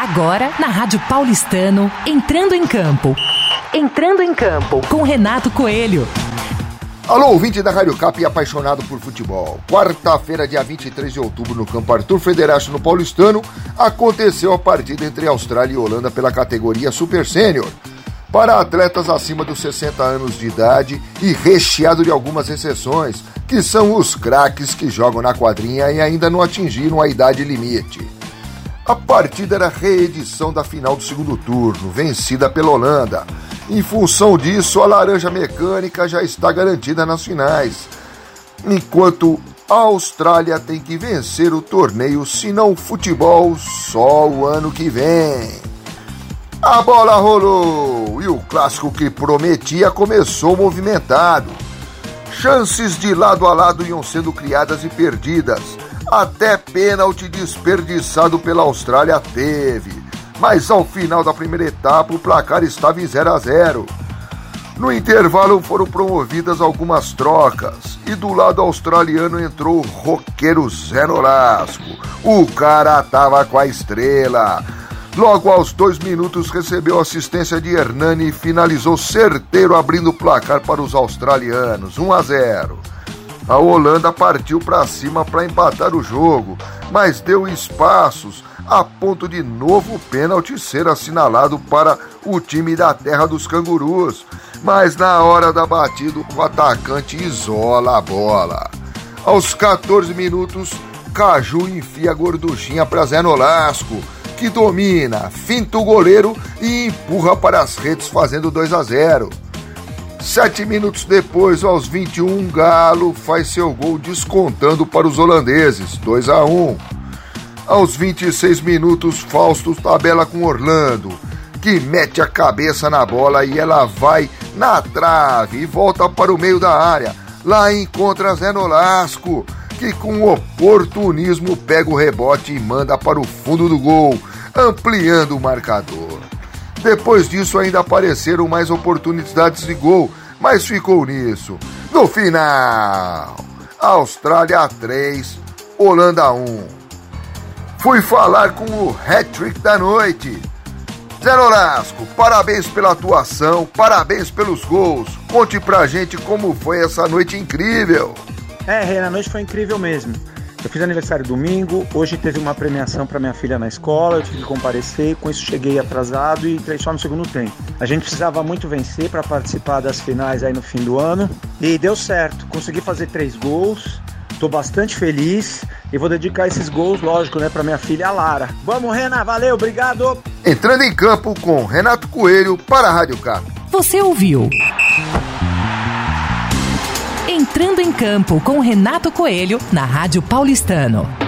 Agora, na Rádio Paulistano, Entrando em Campo. Entrando em Campo, com Renato Coelho. Alô, ouvinte da Rádio Cap e apaixonado por futebol. Quarta-feira, dia 23 de outubro, no campo Arthur Federacho, no Paulistano, aconteceu a partida entre Austrália e Holanda pela categoria Super Sênior. Para atletas acima dos 60 anos de idade e recheado de algumas exceções, que são os craques que jogam na quadrinha e ainda não atingiram a idade limite. A partida era a reedição da final do segundo turno, vencida pela Holanda. Em função disso, a laranja mecânica já está garantida nas finais, enquanto a Austrália tem que vencer o torneio, se não o futebol, só o ano que vem. A bola rolou e o clássico que prometia começou movimentado. Chances de lado a lado iam sendo criadas e perdidas. Até pênalti desperdiçado pela Austrália teve. Mas ao final da primeira etapa o placar estava em 0-0. No intervalo foram promovidas algumas trocas e do lado australiano entrou o roqueiro Zé Nolasco. O cara tava com a estrela. Logo aos 2 minutos recebeu assistência de Hernani e finalizou certeiro, abrindo o placar para os australianos, 1-0. A Holanda partiu para cima para empatar o jogo, mas deu espaços a ponto de novo pênalti ser assinalado para o time da terra dos cangurus. Mas na hora da batida o atacante isola a bola. Aos 14 minutos, Caju enfia a gorduchinha para Zé Nolasco, que domina, finta o goleiro e empurra para as redes, fazendo 2-0. 7 minutos depois, aos 21, Galo faz seu gol descontando para os holandeses, 2-1. Aos 26 minutos, Fausto tabela com Orlando, que mete a cabeça na bola e ela vai na trave e volta para o meio da área. Lá encontra Zé Nolasco, que com oportunismo pega o rebote e manda para o fundo do gol, ampliando o marcador. Depois disso ainda apareceram mais oportunidades de gol, mas ficou nisso. No final, Austrália 3, Holanda 1. Fui falar com o hat-trick da noite. Zé Nolasco, parabéns pela atuação, parabéns pelos gols. Conte pra gente como foi essa noite incrível. Renan, a noite foi incrível mesmo. Eu fiz aniversário domingo, hoje teve uma premiação para minha filha na escola, eu tive que comparecer, com isso cheguei atrasado e entrei só no segundo tempo. A gente precisava muito vencer para participar das finais aí no fim do ano e deu certo, consegui fazer 3 gols, tô bastante feliz e vou dedicar esses gols, lógico, para minha filha Lara. Vamos, Renan, valeu, obrigado! Entrando em campo com Renato Coelho para a Rádio Cap. Você ouviu Entrando em Campo com Renato Coelho na Rádio Paulistano.